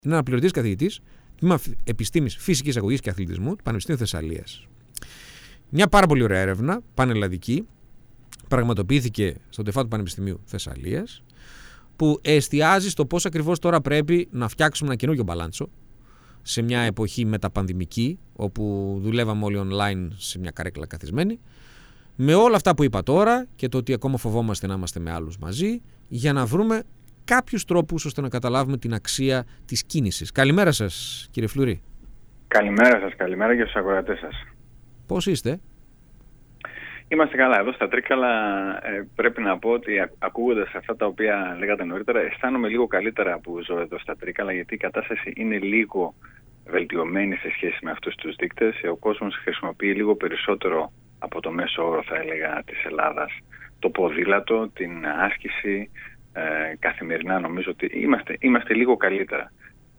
Είναι αναπληρωτής καθηγητής, τμήμα Επιστήμης Φυσικής Αγωγής και Αθλητισμού του Πανεπιστημίου Θεσσαλίας. Μια πάρα πολύ ωραία έρευνα, πανελλαδική, πραγματοποιήθηκε στο ΤΕΦΑ του Πανεπιστημίου Θεσσαλίας, που εστιάζει στο πώς ακριβώς τώρα πρέπει να φτιάξουμε ένα καινούργιο μπαλάντσο σε μια εποχή μεταπανδημική, όπου δουλεύαμε όλοι online σε μια καρέκλα καθισμένη, με όλα αυτά που είπα τώρα και το ότι ακόμα φοβόμαστε να είμαστε με άλλους μαζί, για να βρούμε κάποιους τρόπους ώστε να καταλάβουμε την αξία της κίνησης. Καλημέρα σας, κύριε Φλουρί. Καλημέρα σας, καλημέρα και στους ακροατές σας. Πώς είστε? Είμαστε καλά. Εδώ στα Τρίκαλα πρέπει να πω ότι ακούγοντας αυτά τα οποία λέγατε νωρίτερα, αισθάνομαι λίγο καλύτερα που ζω εδώ στα Τρίκαλα, γιατί η κατάσταση είναι λίγο βελτιωμένη σε σχέση με αυτούς τους δείκτες. Ο κόσμος χρησιμοποιεί λίγο περισσότερο από το μέσο όρο, θα έλεγα, της Ελλάδας το ποδήλατο, την άσκηση. Καθημερινά νομίζω ότι είμαστε λίγο καλύτερα.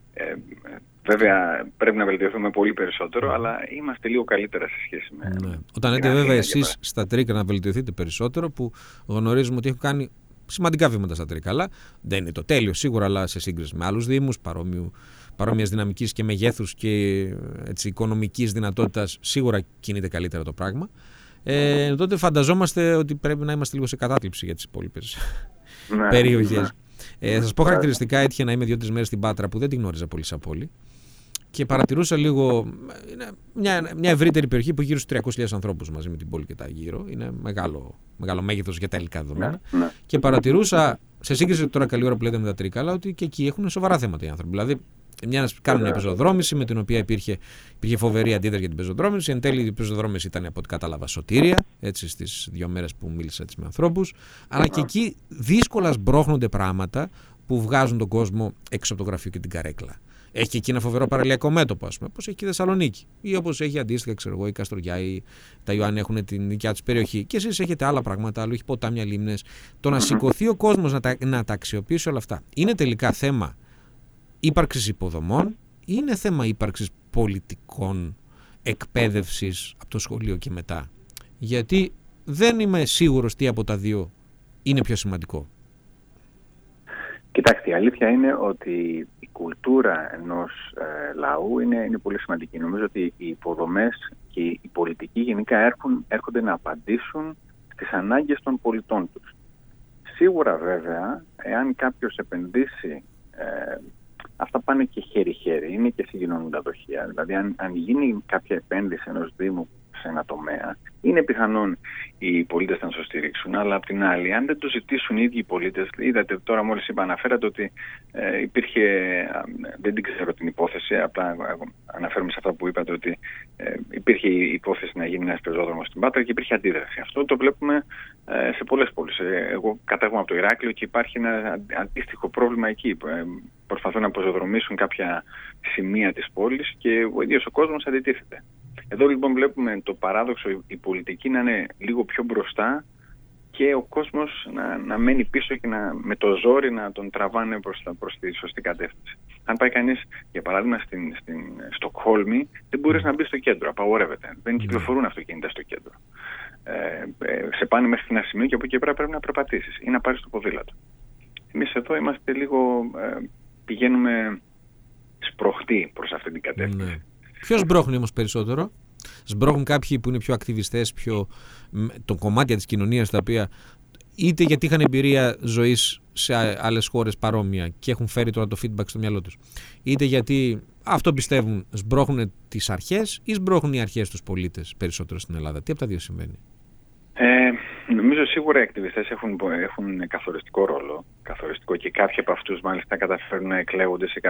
Βέβαια πρέπει να βελτιωθούμε πολύ περισσότερο, αλλά είμαστε λίγο καλύτερα σε σχέση με... Ναι. Όταν λέτε βέβαια εσείς στα Τρίκαλα να βελτιωθείτε περισσότερο, που γνωρίζουμε ότι έχουν κάνει σημαντικά βήματα στα Τρίκαλα, δεν είναι το τέλειο σίγουρα, αλλά σε σύγκριση με άλλους δήμους παρόμοιας δυναμικής και μεγέθους και έτσι, οικονομικής δυνατότητας, σίγουρα κινείται καλύτερα το πράγμα. Τότε φανταζόμαστε ότι πρέπει να είμαστε λίγο σε κατάθλιψη για τις υπόλοιπες περιοχές. Θα σας πω χαρακτηριστικά, έτυχε να είμαι 2-3 μέρες στην Πάτρα που δεν την γνώριζα πολύ σαν πόλη και παρατηρούσα λίγο μια ευρύτερη περιοχή που έχει γύρω στους 300.000 ανθρώπους μαζί με την πόλη και τα γύρω. Είναι μεγάλο μέγεθος για τα υλικά δεδομένα. Και παρατηρούσα, σε σύγκριση τώρα καλή ώρα που λέτε με τα Τρίκαλα, ότι και εκεί έχουν σοβαρά θέματα οι άνθρωποι. Δηλαδή, κάνουν μια πεζοδρόμηση με την οποία υπήρχε φοβερή αντίδραση για την πεζοδρόμηση. Εν τέλει, η πεζοδρόμηση ήταν, από ό,τι κατάλαβα, σωτήρια, έτσι, στις 2 μέρες που μίλησα έτσι, με ανθρώπους. Αλλά και εκεί δύσκολα σμπρώχνονται πράγματα που βγάζουν τον κόσμο έξω από το γραφείο και την καρέκλα. Έχει εκεί ένα φοβερό παραλιακό μέτωπο, ας πούμε, όπως έχει και η Θεσσαλονίκη. Ή όπως έχει αντίστοιχα, ξέρω εγώ, η Καστοριά ή τα Ιωάννη έχουν την δικιά τους περιοχή. Και εσείς έχετε άλλα πράγματα, άλλο έχει ποτάμια, λίμνες. Το να σηκωθεί ο κόσμος να τα αξιοποιήσει όλα αυτά είναι τελικά θέμα ύπαρξης υποδομών ή είναι θέμα ύπαρξης πολιτικών, εκπαίδευσης από το σχολείο και μετά? Γιατί δεν είμαι σίγουρος τι από τα δύο είναι πιο σημαντικό. Κοιτάξτε, η αλήθεια είναι ότι η κουλτούρα ενός λαού είναι πολύ σημαντική. Νομίζω ότι οι υποδομές και οι πολιτικοί γενικά έρχονται να απαντήσουν στις ανάγκες των πολιτών τους. Σίγουρα βέβαια, εάν κάποιος επενδύσει, αυτά πάνε και χέρι-χέρι, είναι και συγκοινωνούντα δοχεία. Δηλαδή, αν γίνει κάποια επένδυση ενός Δήμου σε ένα τομέα, είναι πιθανόν οι πολίτες να το στηρίξουν, αλλά απ' την άλλη, αν δεν το ζητήσουν οι ίδιοι οι πολίτες, είδατε τώρα μόλις αναφέρατε ότι υπήρχε, δεν την ξέρω την υπόθεση, απλά αναφέρομαι σε αυτά που είπατε, ότι υπήρχε η υπόθεση να γίνει ένας πεζόδρομος στην Πάτρα και υπήρχε αντίδραση. Αυτό το βλέπουμε σε πολλές πόλεις. Εγώ κατάγομαι από το Ηράκλειο και υπάρχει ένα αντίστοιχο πρόβλημα εκεί. Προσπαθούν να πεζοδρομήσουν κάποια σημεία της πόλης και ο ίδιος ο κόσμος αντιτίθεται. Εδώ λοιπόν βλέπουμε το παράδοξο, η πολιτική να είναι λίγο πιο μπροστά και ο κόσμος να μένει πίσω και με το ζόρι να τον τραβάνε προς τη σωστή κατεύθυνση. Αν πάει κανείς, για παράδειγμα, στην Στοκχόλμη, δεν μπορείς να μπει στο κέντρο, απαγορεύεται. Δεν κυκλοφορούν αυτοκίνητα στο κέντρο. Σε πάνε μέχρι ένα σημείο και από εκεί πέρα πρέπει να περπατήσεις ή να πάρεις το ποδήλατο. Εμείς εδώ είμαστε λίγο, πηγαίνουμε σπροχτοί προς αυτή την κατεύθυνση. Ναι. Ποιος σμπρώχνει όμως περισσότερο? Σμπρώχνουν κάποιοι που είναι πιο ακτιβιστές, το κομμάτια της κοινωνίας, τα οποία είτε γιατί είχαν εμπειρία ζωής σε άλλες χώρες παρόμοια και έχουν φέρει τώρα το feedback στο μυαλό τους, είτε γιατί αυτό πιστεύουν, σμπρώχνουν τις αρχές ή σμπρώχνουν οι αρχές τους πολίτες περισσότερο στην Ελλάδα? Τι από τα δύο συμβαίνει? Νομίζω σίγουρα οι ακτιβιστές έχουν καθοριστικό ρόλο. Καθοριστικό, και κάποιοι από αυτούς μάλιστα καταφέρουν να εκλέγονται σε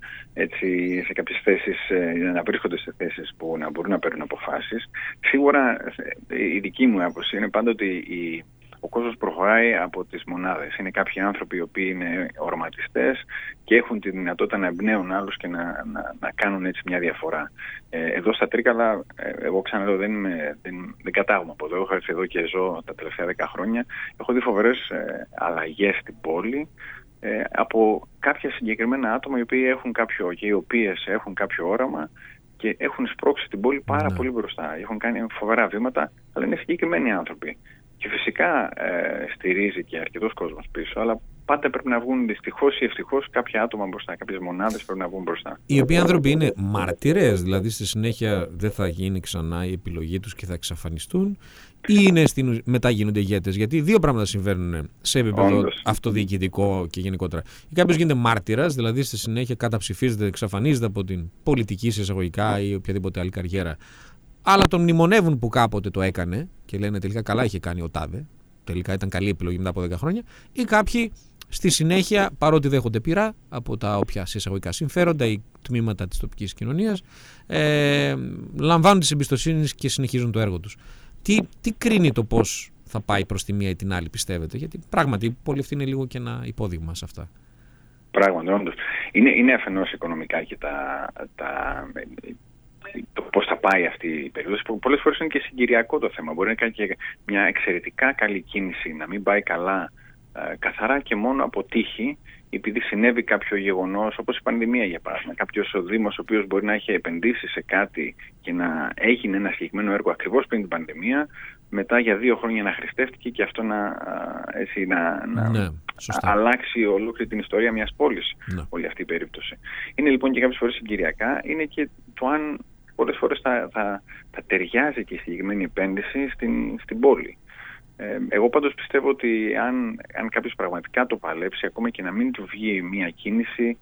κάποιες θέσεις, να βρίσκονται σε θέσεις που να μπορούν να παίρνουν αποφάσεις. Σίγουρα η δική μου άποψη είναι πάντα ότι ο κόσμος προχωράει από τις μονάδες. Είναι κάποιοι άνθρωποι οι οποίοι είναι οραματιστές και έχουν τη δυνατότητα να εμπνέουν άλλους και να κάνουν έτσι μια διαφορά. Εδώ στα Τρίκαλα, εγώ ξαναλέω, δεν κατάγομαι από εδώ. Έχω έρθει εδώ και ζω τα τελευταία 10 χρόνια. Έχω δει φοβερές αλλαγές στην πόλη από κάποια συγκεκριμένα άτομα οι οποίες έχουν κάποιο όραμα και έχουν σπρώξει την πόλη πάρα πολύ μπροστά. Έχουν κάνει φοβερά βήματα, αλλά είναι συγκεκριμένοι άνθρωποι. Και φυσικά στηρίζει και αρκετός κόσμος πίσω, αλλά πάντα πρέπει να βγουν δυστυχώς ή ευτυχώς κάποια άτομα μπροστά, κάποιες μονάδες πρέπει να βγουν μπροστά. Οι οποίοι άνθρωποι είναι μάρτυρες, δηλαδή στη συνέχεια δεν θα γίνει ξανά η επιλογή τους και θα εξαφανιστούν, ή είναι μετά γίνονται ηγέτες? Γιατί δύο πράγματα συμβαίνουν σε επίπεδο αυτοδιοικητικό και γενικότερα. Ή κάποιος γίνεται μάρτυρας, δηλαδή στη συνέχεια καταψηφίζεται, εξαφανίζεται από την πολιτική σε εισαγωγικά ή οποιαδήποτε άλλη καριέρα, αλλά τον μνημονεύουν που κάποτε το έκανε και λένε τελικά καλά είχε κάνει ο τάδε, τελικά ήταν καλή επιλογή μετά από 10 χρόνια, ή κάποιοι στη συνέχεια, παρότι δέχονται πειρά από τα όποια σε εισαγωγικά συμφέροντα ή τμήματα της τοπικής κοινωνίας, λαμβάνουν τις εμπιστοσύνες και συνεχίζουν το έργο τους. Τι κρίνει το πώς θα πάει προς τη μία ή την άλλη, πιστεύετε? Γιατί πράγματι πολύ αυτή είναι λίγο και ένα υπόδειγμα σε αυτά. Πράγματι, όντως. Είναι αφενός οικονομικά και το πώς θα πάει αυτή η περίοδος, που πολλές φορές είναι και συγκυριακό το θέμα. Μπορεί να κάνει και μια εξαιρετικά καλή κίνηση, να μην πάει καλά καθαρά και μόνο από τύχη, επειδή συνέβη κάποιο γεγονός, όπως η πανδημία για παράδειγμα. Κάποιος ο Δήμος ο οποίος μπορεί να έχει επενδύσει σε κάτι και να έγινε ένα συγκεκριμένο έργο ακριβώς πριν την πανδημία, μετά για 2 χρόνια να χρηστεύτηκε και αυτό να αλλάξει ολόκληρη την ιστορία μιας πόλης, όλη αυτή η περίπτωση. Είναι λοιπόν και κάποιες φορές συγκυριακά, είναι και το αν πολλές φορές θα ταιριάζει και η συγκεκριμένη επένδυση στην πόλη. Εγώ πάντως πιστεύω ότι αν κάποιος πραγματικά το παλέψει, ακόμα και να μην του βγει μια κίνηση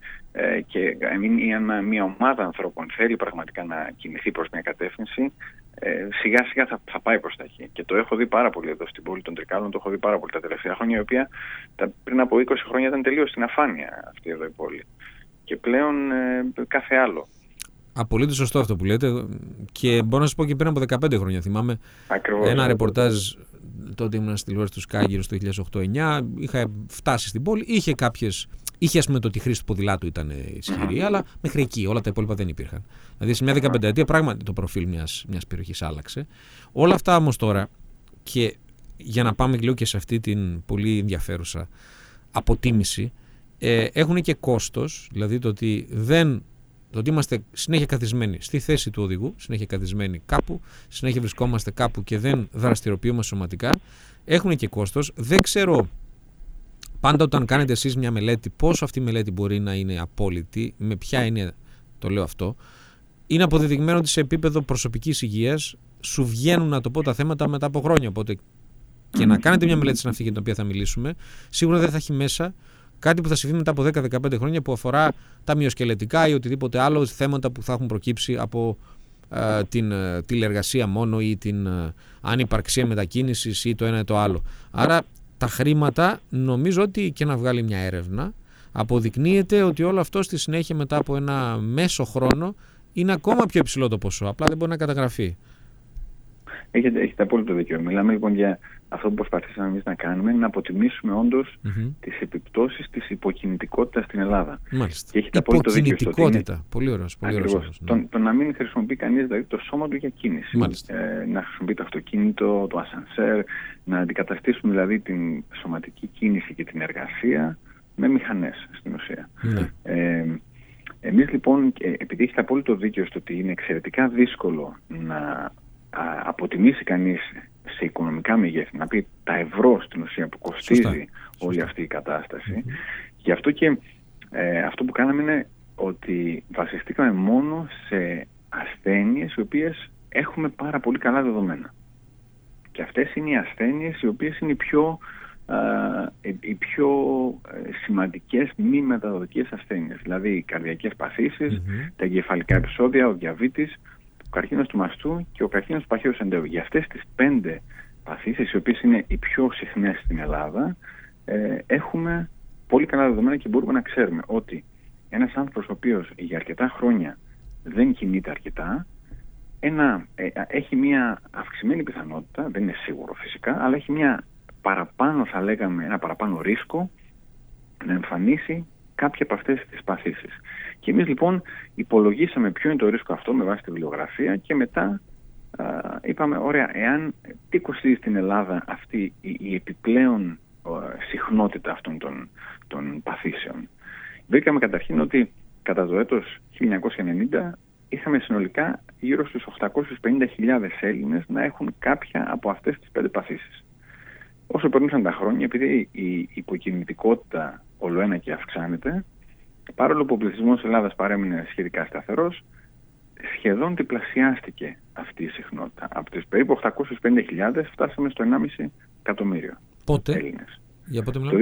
ή αν μια ομάδα ανθρώπων θέλει πραγματικά να κινηθεί προς μια κατεύθυνση, σιγά σιγά θα πάει προς τα εκεί. Και το έχω δει πάρα πολύ εδώ στην πόλη των Τρικάλων, το έχω δει πάρα πολύ τα τελευταία χρόνια, η οποία πριν από 20 χρόνια ήταν τελείως στην αφάνεια αυτή εδώ η πόλη. Και πλέον κάθε άλλο. Απολύτως σωστό αυτό που λέτε, και μπορώ να σας πω και πριν από 15 χρόνια θυμάμαι ένα ρεπορτάζ. Τότε ήμουν στη τηλεόραση του Sky γύρω στο 2008-2009, είχα φτάσει στην πόλη, είχε ας πούμε το ότι η χρήση του ποδηλάτου ήταν ισχυρή, αλλά μέχρι εκεί όλα τα υπόλοιπα δεν υπήρχαν. Δηλαδή σε μια 15ετία πράγματι το προφίλ μιας περιοχής άλλαξε. Όλα αυτά όμως τώρα, και για να πάμε λίγο και σε αυτή την πολύ ενδιαφέρουσα αποτίμηση, έχουν και κόστος, δηλαδή το ότι είμαστε συνέχεια καθισμένοι στη θέση του οδηγού, συνέχεια καθισμένοι κάπου, συνέχεια βρισκόμαστε κάπου και δεν δραστηριοποιούμαστε σωματικά, έχουν και κόστος. Δεν ξέρω πάντα όταν κάνετε εσείς μια μελέτη πόσο αυτή η μελέτη μπορεί να είναι απόλυτη, με ποια έννοια το λέω αυτό. Είναι αποδεδειγμένο ότι σε επίπεδο προσωπικής υγείας σου βγαίνουν, να το πω, τα θέματα μετά από χρόνια. Οπότε και να κάνετε μια μελέτη σαν αυτή για την οποία θα μιλήσουμε, σίγουρα δεν θα έχει μέσα κάτι που θα συμβεί μετά από 10-15 χρόνια που αφορά τα μυοσκελετικά ή οτιδήποτε άλλο θέματα που θα έχουν προκύψει από την τηλεργασία μόνο ή την ανυπαρξία μετακίνησης ή το ένα ή το άλλο. Άρα τα χρήματα, νομίζω ότι και να βγάλει μια έρευνα, αποδεικνύεται ότι όλο αυτό στη συνέχεια μετά από ένα μέσο χρόνο είναι ακόμα πιο υψηλό το ποσό. Απλά δεν μπορεί να καταγραφεί. Έχετε απόλυτο δίκιο. Μιλάμε λοιπόν για αυτό που προσπαθήσαμε εμείς να κάνουμε, να αποτιμήσουμε όντως τις επιπτώσεις της υποκινητικότητας στην Ελλάδα. Μάλιστα. Και έχετε απόλυτο δίκιο στο ότι είναι... Πολύ ωραίος. Το να μην χρησιμοποιεί κανείς δηλαδή το σώμα του για κίνηση. Να χρησιμοποιεί το αυτοκίνητο, το ασανσέρ, να αντικαταστήσουμε δηλαδή την σωματική κίνηση και την εργασία με μηχανές στην ουσία. Εμείς λοιπόν, επειδή έχετε απόλυτο δίκιο στο ότι είναι εξαιρετικά δύσκολο να αποτιμήσει κανείς σε οικονομικά μεγέθη, να πει τα ευρώ στην ουσία που κοστίζει όλη αυτή η κατάσταση. Γι' αυτό και αυτό που κάναμε είναι ότι βασιστήκαμε μόνο σε ασθένειες οι οποίες έχουμε πάρα πολύ καλά δεδομένα. Και αυτές είναι οι ασθένειες οι οποίες είναι οι πιο σημαντικές μη μεταδοτικές ασθένειες. Δηλαδή οι καρδιακές παθήσεις, τα εγκεφαλικά επεισόδια, ο διαβήτης, ο καρκίνος του μαστού και ο καρκίνος του παχαίου εντέρου. Για αυτές τις 5 παθήσεις, οι οποίες είναι οι πιο συχνές στην Ελλάδα, έχουμε πολύ καλά δεδομένα και μπορούμε να ξέρουμε ότι ένας άνθρωπος ο οποίος για αρκετά χρόνια δεν κινείται αρκετά, έχει μια αυξημένη πιθανότητα, δεν είναι σίγουρο φυσικά, αλλά έχει μια παραπάνω, θα λέγαμε, ένα παραπάνω ρίσκο να εμφανίσει κάποια από αυτές τις παθήσεις. Και εμείς λοιπόν υπολογίσαμε ποιο είναι το ρίσκο αυτό με βάση τη βιβλιογραφία και μετά είπαμε, ωραία, τι κοστίζει στην Ελλάδα αυτή η επιπλέον συχνότητα αυτών των παθήσεων. Βρήκαμε καταρχήν ότι κατά το έτος 1990 είχαμε συνολικά γύρω στους 850.000 Έλληνες να έχουν κάποια από αυτές τις 5 παθήσεις. όσο περνούσαν τα χρόνια, επειδή η υποκινητικότητα ολοένα και αυξάνεται, παρόλο που ο πληθυσμός της Ελλάδας παρέμεινε σχετικά σταθερός, σχεδόν διπλασιάστηκε αυτή η συχνότητα. Από τις περίπου 850.000 φτάσαμε στο 1,5 εκατομμύριο Έλληνες. Για πότε το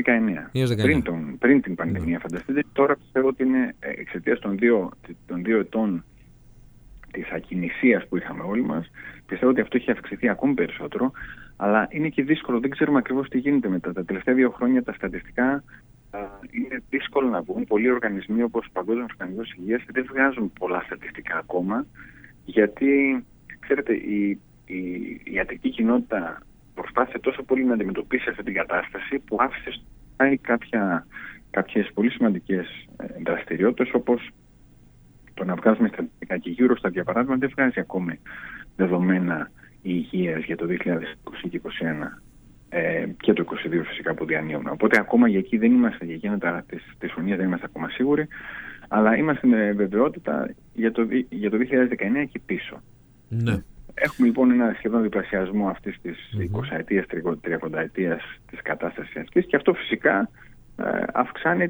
2019. Πριν την πανδημία, φανταστείτε. Τώρα πιστεύω ότι είναι εξαιτίας των δύο ετών της ακινησίας που είχαμε όλοι μας, πιστεύω ότι αυτό έχει αυξηθεί ακόμη περισσότερο, αλλά είναι και δύσκολο, δεν ξέρουμε ακριβώς τι γίνεται μετά. Τα τελευταία 2 χρόνια τα στατιστικά είναι δύσκολο να βγουν. Πολλοί οργανισμοί όπως ο Παγκόσμιος Οργανισμός Υγείας δεν βγάζουν πολλά στατιστικά ακόμα, γιατί ξέρετε η ιατρική κοινότητα προσπάθησε τόσο πολύ να αντιμετωπίσει αυτή την κατάσταση που άφησε κάποιες πολύ σημαντικές δραστηριότητες, όπως το να βγάζουμε στατιστικά, και Eurostat για παράδειγμα δεν βγάζει ακόμη δεδομένα υγείας για το 2020 και 2021 και το 2022 φυσικά που διανύουμε. Οπότε ακόμα για εκεί δεν είμαστε, για εκείνα της φωνίας δεν είμαστε ακόμα σίγουροι, αλλά είμαστε με βεβαιότητα για το 2019 και πίσω. Ναι. Έχουμε λοιπόν ένα σχεδόν διπλασιασμό αυτής της 20ετίας, 30ετίας της κατάστασης αυτής, και αυτό φυσικά αυξάνει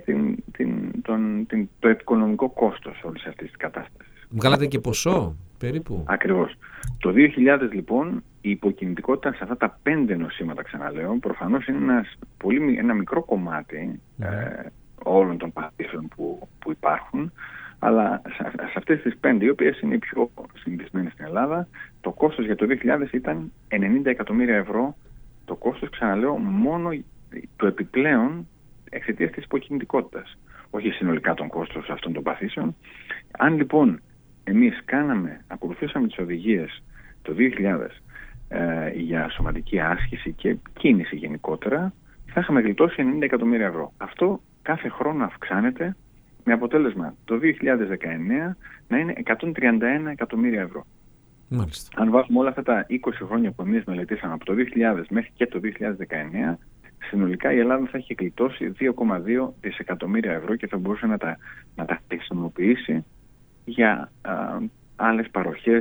το οικονομικό κόστος όλης αυτής της κατάστασης. Βγάλατε και ποσό περίπου? Ακριβώς. Το 2000 λοιπόν η υποκινητικότητα σε αυτά τα 5 νοσήματα, ξαναλέω, προφανώς είναι ένα μικρό κομμάτι όλων των παθήσεων που υπάρχουν, αλλά σε αυτές τις 5, οι οποίες είναι οι πιο συνηθισμένες στην Ελλάδα, το κόστος για το 2000 ήταν 90 εκατομμύρια ευρώ. Το κόστος, ξαναλέω, μόνο το επιπλέον εξαιτίας της υποκινητικότητας, όχι συνολικά τον κόστος αυτών των παθήσεων. Αν λοιπόν εμείς ακολουθήσαμε τις οδηγίες το 2000 για σωματική άσκηση και κίνηση γενικότερα, θα είχαμε γλιτώσει 90 εκατομμύρια ευρώ. Αυτό κάθε χρόνο αυξάνεται, με αποτέλεσμα το 2019 να είναι 131 εκατομμύρια ευρώ. Μάλιστα. Αν βάλουμε όλα αυτά τα 20 χρόνια που εμείς μελετήσαμε, από το 2000 μέχρι και το 2019, συνολικά η Ελλάδα θα έχει γλιτώσει 2,2 δισεκατομμύρια ευρώ και θα μπορούσε να τα χρησιμοποιήσει για άλλες παροχές,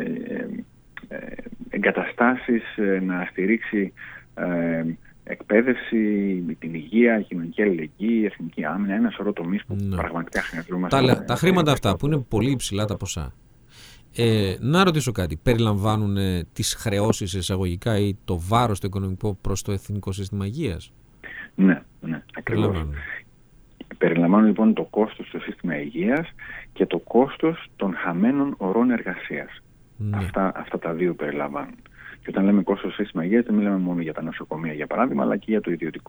εγκαταστάσεις, να στηρίξει εκπαίδευση, την υγεία, κοινωνική αλληλεγγύη, εθνική άμυνα, ένα σωρό τομείς που πραγματικά χρειαζόμαστε. Τα χρήματα αυτά που είναι πολύ υψηλά τα ποσά, να ρωτήσω κάτι, περιλαμβάνουν τις χρεώσεις εισαγωγικά ή το βάρος το οικονομικό προς το Εθνικό Σύστημα Υγείας? Ναι, ακριβώς. Περιλαμβάνουν λοιπόν το κόστος στο σύστημα υγείας και το κόστος των χαμένων ωρών εργασίας. Ναι. Αυτά τα δύο περιλαμβάνουν. Και όταν λέμε κόστος στο σύστημα υγείας, δεν μιλάμε μόνο για τα νοσοκομεία για παράδειγμα, αλλά και για το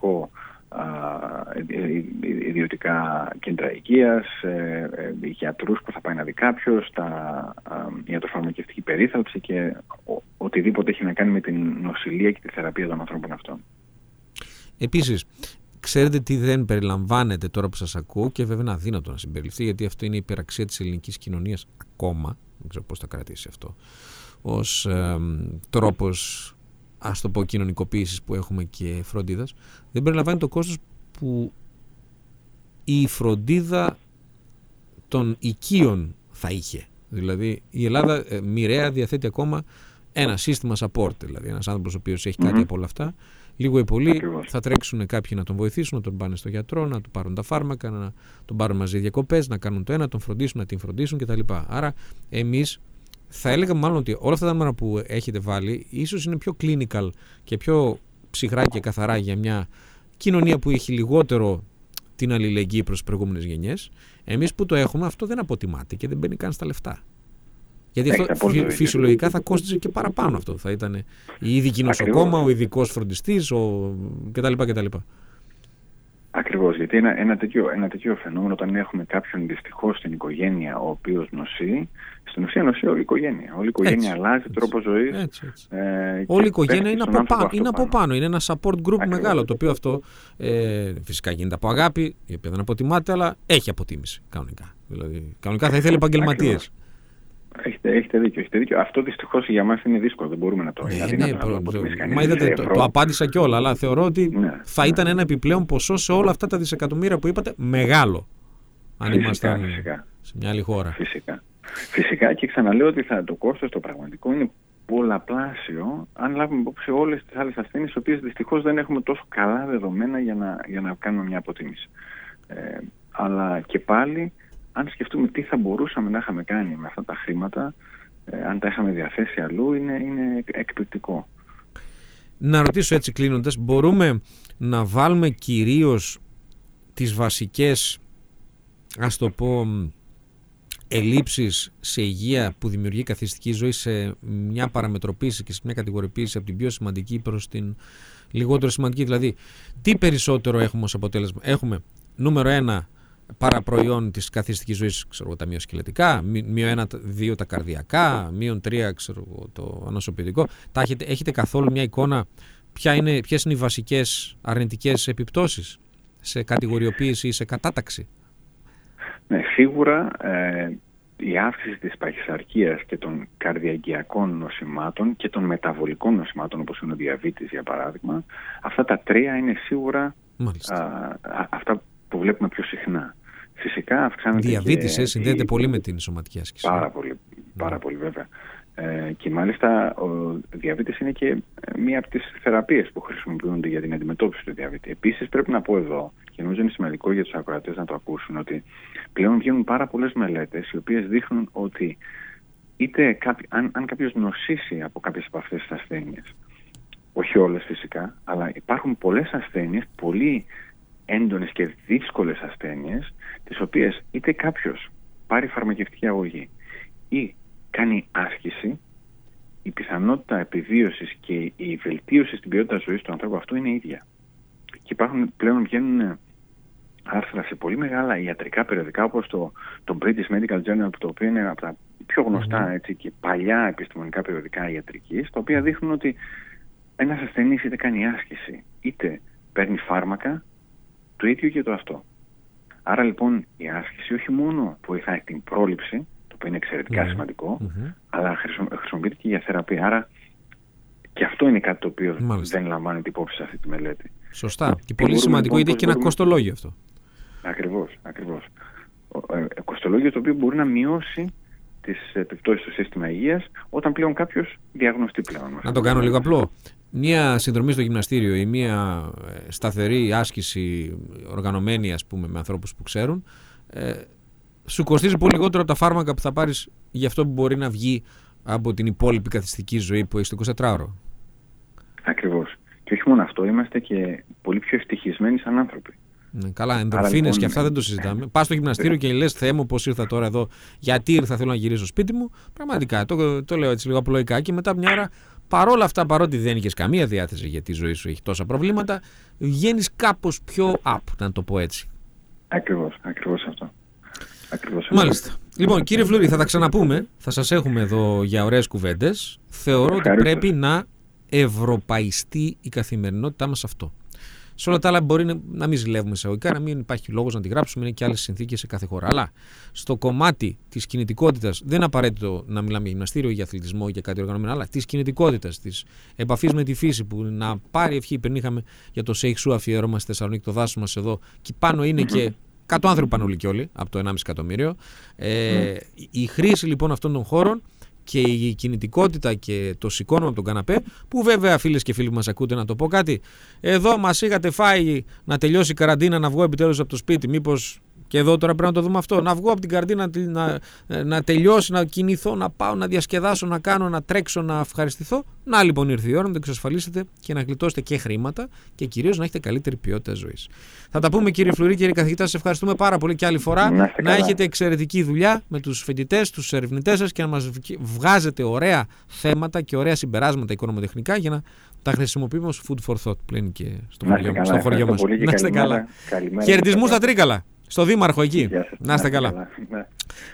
ιδιωτικά κέντρα υγείας, γιατρούς που θα πάει να δει κάποιος, ιατροφαρμακευτική περίθαλψη και οτιδήποτε έχει να κάνει με την νοσηλεία και τη θεραπεία των ανθρώπων αυτών. Επίσης, ξέρετε τι δεν περιλαμβάνεται τώρα που σας ακούω, και βέβαια είναι αδύνατο να συμπεριληφθεί, γιατί αυτό είναι η υπεραξία της ελληνικής κοινωνίας ακόμα, δεν ξέρω πώς θα κρατήσει αυτό, ως τρόπος, ας το πω, κοινωνικοποίησης που έχουμε και φροντίδας. Δεν περιλαμβάνει το κόστος που η φροντίδα των οικείων θα είχε. Δηλαδή η Ελλάδα μοιραία διαθέτει ακόμα ένα σύστημα support, δηλαδή ένας άνθρωπος ο οποίος έχει κάτι από όλα αυτά, λίγο ή πολύ θα τρέξουν κάποιοι να τον βοηθήσουν, να τον πάνε στο γιατρό, να του πάρουν τα φάρμακα, να τον πάρουν μαζί διακοπές, να κάνουν το ένα, να τον φροντίσουν, να την φροντίσουν κτλ. Άρα εμείς θα έλεγα μάλλον ότι όλα αυτά τα νούμερα που έχετε βάλει ίσως είναι πιο clinical και πιο ψυχρά και καθαρά για μια κοινωνία που έχει λιγότερο την αλληλεγγύη προς τις προηγούμενες γενιές. Εμείς που το έχουμε, αυτό δεν αποτιμάται και δεν μπαίνει καν στα λεφτά. Γιατί αυτό φυσιολογικά θα κόστιζε και παραπάνω αυτό. Θα ήταν η ειδική νοσοκόμα, ο ειδικός φροντιστής κτλ. Ακριβώς, γιατί ένα τέτοιο φαινόμενο, όταν έχουμε κάποιον δυστυχώς στην οικογένεια ο οποίος νοσεί, στην ουσία νοσεί όλη η οικογένεια. Όλη η οικογένεια αλλάζει τρόπο ζωής. Όλη η οικογένεια είναι από πάνω. Είναι ένα support group μεγάλο, το οποίο αυτό φυσικά γίνεται από αγάπη, η οποία δεν αποτιμάται, αλλά έχει αποτίμηση κανονικά. Δηλαδή, κανονικά θα ήθελε επαγγελματίες. Έχετε δίκιο. Αυτό δυστυχώς για μας είναι δύσκολο. Δεν μπορούμε να το Μα είδατε, το απάντησα και όλα, αλλά θεωρώ ότι θα ήταν ένα επιπλέον ποσό σε όλα αυτά τα δισεκατομμύρια που είπατε, μεγάλο. Αν ήμασταν σε μια άλλη χώρα. Φυσικά. Και ξαναλέω ότι το κόστος το πραγματικό είναι πολλαπλάσιο αν λάβουμε υπόψη όλες τις άλλες ασθένειες, τις οποίες δυστυχώς δεν έχουμε τόσο καλά δεδομένα για να κάνουμε μια αποτίμηση. Αλλά και πάλι, αν σκεφτούμε τι θα μπορούσαμε να είχαμε κάνει με αυτά τα χρήματα, αν τα είχαμε διαθέσει αλλού, είναι εκπληκτικό. Να ρωτήσω έτσι κλείνοντας, μπορούμε να βάλουμε κυρίως τις βασικές, ας το πω, ελλείψεις σε υγεία που δημιουργεί καθιστική ζωή σε μια παραμετροποίηση και σε μια κατηγοριοποίηση από την πιο σημαντική προς την λιγότερο σημαντική? Δηλαδή, τι περισσότερο έχουμε ως αποτέλεσμα? Έχουμε νούμερο 1 παραπροϊόν της καθιστικής ζωής, τα μειοσκελετικά, μείον 1-2 τα καρδιακά, μείον 3 το ανοσοποιητικό. Έχετε καθόλου μια εικόνα ποιες είναι οι βασικές αρνητικές επιπτώσεις σε κατηγοριοποίηση ή σε κατάταξη? Ναι, σίγουρα η αύξηση της παχυσαρκίας και των καρδιαγγειακών νοσημάτων και των μεταβολικών νοσημάτων, όπως είναι ο διαβήτης για παράδειγμα, αυτά τα 3 είναι σίγουρα αυτά που βλέπουμε πιο συχνά. Φυσικά αυξάνεται. Διαβήτης συνδέεται πολύ με την σωματική άσκηση. Πάρα πολύ βέβαια. Και μάλιστα ο διαβήτης είναι και μία από τις θεραπείες που χρησιμοποιούνται για την αντιμετώπιση του διαβήτη. Επίσης πρέπει να πω εδώ, και νομίζω είναι σημαντικό για τους ακροατές να το ακούσουν, ότι πλέον βγαίνουν πάρα πολλές μελέτες οι οποίες δείχνουν ότι αν κάποιος νοσήσει από κάποιες από αυτές τις ασθένειες, όχι όλες φυσικά, αλλά υπάρχουν πολλές ασθένειες, πολύ έντονες και δύσκολες ασθένειες, τις οποίες είτε κάποιος πάρει φαρμακευτική αγωγή ή κάνει άσκηση, η πιθανότητα επιβίωσης και η βελτίωση στην ποιότητα ζωής του ανθρώπου αυτού είναι ίδια. Και πλέον βγαίνουν άρθρα σε πολύ μεγάλα ιατρικά περιοδικά, όπως το British Medical Journal, το οποίο είναι από τα πιο γνωστά έτσι, και παλιά επιστημονικά περιοδικά ιατρικής, τα οποία δείχνουν ότι ένας ασθενής είτε κάνει άσκηση είτε παίρνει φάρμακα, το ίδιο και το αυτό. Άρα λοιπόν η άσκηση όχι μόνο βοηθάει την πρόληψη, το οποίο είναι εξαιρετικά σημαντικό, αλλά χρησιμοποιείται και για θεραπεία. Άρα και αυτό είναι κάτι το οποίο δεν λαμβάνεται υπόψη σε αυτή τη μελέτη. Σωστά. Και πολύ σημαντικό, γιατί έχει και ένα κοστολόγιο αυτό. Ακριβώς. Κοστολόγιο το οποίο μπορεί να μειώσει τις επιπτώσεις στο σύστημα υγείας όταν πλέον κάποιος διαγνωστεί πλέον. Να το κάνω λίγο απλό. Μία συνδρομή στο γυμναστήριο ή μία σταθερή άσκηση οργανωμένη, ας πούμε, με ανθρώπους που ξέρουν, σου κοστίζει πολύ λιγότερο από τα φάρμακα που θα πάρεις για αυτό που μπορεί να βγει από την υπόλοιπη καθιστική ζωή που έχει στο 24ωρο. Ακριβώς. Και όχι μόνο αυτό, είμαστε και πολύ πιο ευτυχισμένοι σαν άνθρωποι. Ναι, καλά, ενδορφίνες και αυτά δεν το συζητάμε. Πας στο γυμναστήριο και λες, Θεέ μου, πώς ήρθα τώρα εδώ, γιατί ήρθα, θέλω να γυρίσω στο σπίτι μου. Πραγματικά, το λέω έτσι λίγο απλοϊκά, και μετά μια ώρα, παρόλα αυτά, παρότι δεν είχες καμία διάθεση γιατί η ζωή σου έχει τόσα προβλήματα, βγαίνεις κάπως πιο up, να το πω έτσι. Ακριβώς αυτό. Μάλιστα. Λοιπόν, κύριε Φλουρί, θα τα ξαναπούμε. Θα σας έχουμε εδώ για ωραίες κουβέντες. Θεωρώ ότι πρέπει να ευρωπαϊστεί η καθημερινότητά μας αυτό. Σε όλα τα άλλα μπορεί να μην ζηλεύουμε εισαγωγικά, να μην υπάρχει λόγος να τη γράψουμε, είναι και άλλες συνθήκες σε κάθε χώρα. Αλλά στο κομμάτι της κινητικότητας, δεν είναι απαραίτητο να μιλάμε για γυμναστήριο, για αθλητισμό ή για κάτι οργανωμένο, αλλά της κινητικότητας, της επαφής με τη φύση, που να πάρει ευχή. Πριν είχαμε για το Σέιχ Σου αφιέρωμα στη Θεσσαλονίκη, το δάσο μας εδώ, και πάνω είναι και 100 άνθρωποι πάνω όλοι και όλοι, από το 1,5 εκατομμύριο. Η χρήση λοιπόν αυτών των χώρων και η κινητικότητα και το σηκώνουμε από τον καναπέ, που βέβαια, φίλες και φίλοι που μας ακούτε, να το πω κάτι, εδώ μας είχατε φάει να τελειώσει η καραντίνα, να βγω επιτέλους από το σπίτι, μήπως και εδώ τώρα πρέπει να το δούμε αυτό, να βγω από την καραντίνα, να τελειώσει, να κινηθώ, να πάω, να διασκεδάσω, να κάνω, να τρέξω, να ευχαριστηθώ. Να λοιπόν ήρθε η ώρα να το εξασφαλίσετε και να γλιτώσετε και χρήματα και κυρίως να έχετε καλύτερη ποιότητα ζωής. Θα τα πούμε, κύριε Φλουρί, κύριε καθηγητά, σας ευχαριστούμε πάρα πολύ και άλλη φορά. Να έχετε εξαιρετική δουλειά με τους φοιτητές, τους ερευνητές σας, και να μας βγάζετε ωραία θέματα και ωραία συμπεράσματα οικονομοτεχνικά για να τα χρησιμοποιούμε ως food for thought πλέον και στο χωριό μας. Να είστε καλά. Χαιρετισμούς στα Τρίκαλα, στο Δήμαρχο εκεί. Να είστε καλά.